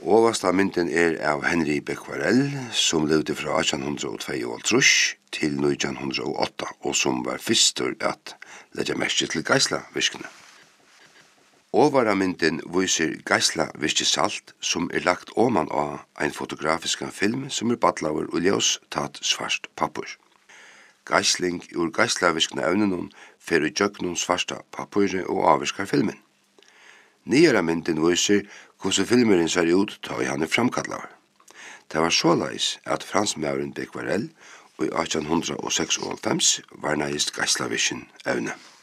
Oversta mynden av Henry Becquerel, som levde fra 1822 til 1908, og som var fyrstur at leggja merke til geisla-virkene. Overra mynden viser geisla-virkesalt som lagt oman av ein fotografisk film som badlaver og ljós tatt svart pappur. Geisling ur geisla-virkene evnen fer i jøgnum svarta pappur og avvirskar filmen. Nyere mynden viser hvordan filmeren ser ut da han framkallaver. Det var såleis at fransmæren Becquerel og i 1896 var nægist geisla-virkjen evne.